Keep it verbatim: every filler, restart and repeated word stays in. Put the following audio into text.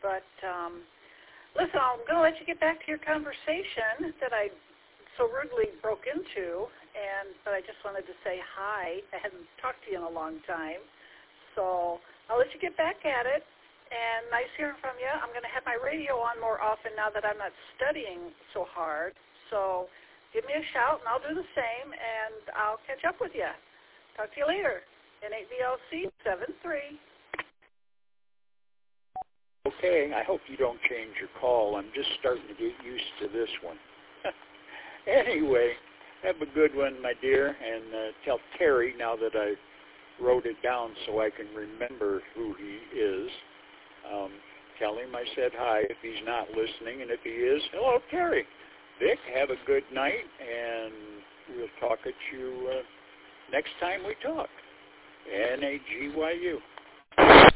But um, listen, I'm going to let you get back to your conversation that I so rudely broke into, and but I just wanted to say hi. I hadn't talked to you in a long time, so I'll let you get back at it. And nice hearing from you. I'm going to have my radio on more often now that I'm not studying so hard. So give me a shout, and I'll do the same, and I'll catch up with you. Talk to you later. N eight V L C seven three. Okay, I hope you don't change your call. I'm just starting to get used to this one. Anyway, have a good one, my dear, and uh, tell Terry now that I wrote it down so I can remember who he is. Um, tell him I said hi if he's not listening, and if he is, hello, Terry. Vic, have a good night, and we'll talk at you uh, next time we talk. N A G Y U.